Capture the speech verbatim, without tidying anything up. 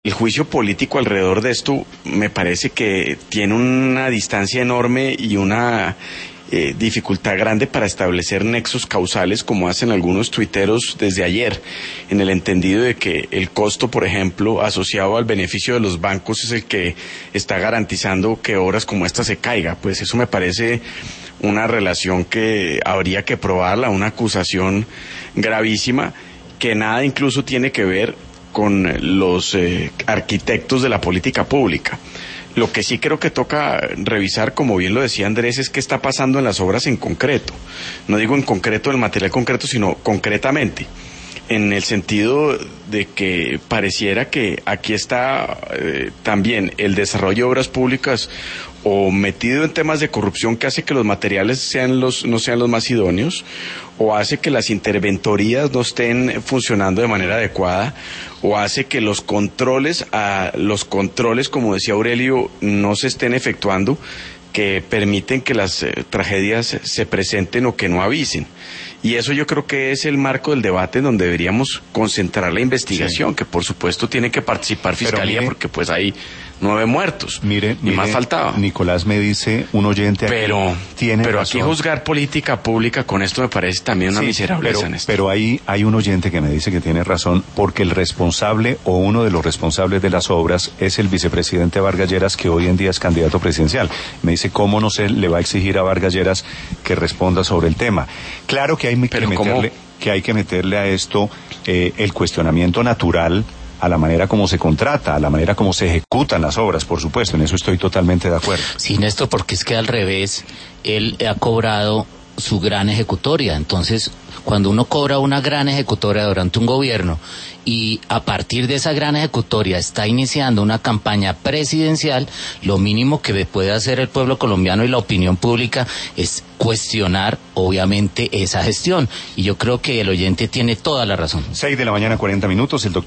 el juicio político alrededor de esto me parece que tiene una distancia enorme y una eh, dificultad grande para establecer nexos causales como hacen algunos tuiteros desde ayer, en el entendido de que el costo, por ejemplo, asociado al beneficio de los bancos es el que está garantizando que obras como esta se caiga. Pues eso me parece una relación que habría que probarla, una acusación gravísima que nada incluso tiene que ver con los eh, arquitectos de la política pública. Lo que sí creo que toca revisar, como bien lo decía Andrés, es qué está pasando en las obras en concreto. No digo en concreto el material concreto, sino concretamente, en el sentido de que pareciera que aquí está eh, también el desarrollo de obras públicas o metido en temas de corrupción que hace que los materiales sean los, no sean los más idóneos, o hace que las interventorías no estén funcionando de manera adecuada, o hace que los controles, a los controles, como decía Aurelio, no se estén efectuando, que permiten que las eh, tragedias se presenten o que no avisen. Y eso yo creo que es el marco del debate en donde deberíamos concentrar la investigación, sí, que por supuesto tiene que participar Fiscalía, mire, porque pues hay nueve muertos, mire, y mire, más faltaba. Nicolás me dice, un oyente aquí, pero tiene pero razón. aquí juzgar política pública con esto me parece también una sí, miserableza pero, en esto. pero ahí hay un oyente que me dice que tiene razón, porque el responsable o uno de los responsables de las obras es el vicepresidente Vargas Lleras, que hoy en día es candidato presidencial. Me dice, ¿cómo no se le va a exigir a Vargas Lleras que responda sobre el tema? Claro que hay que pero meterle, que hay que meterle a esto eh, el cuestionamiento natural a la manera como se contrata, a la manera como se ejecutan las obras, por supuesto, en eso estoy totalmente de acuerdo. Sí, Néstor, porque es que al revés, él ha cobrado su gran ejecutoria, entonces cuando uno cobra una gran ejecutoria durante un gobierno y a partir de esa gran ejecutoria está iniciando una campaña presidencial, lo mínimo que puede hacer el pueblo colombiano y la opinión pública es cuestionar, obviamente, esa gestión. Y yo creo que el oyente tiene toda la razón. Seis de la mañana, cuarenta minutos, el doctor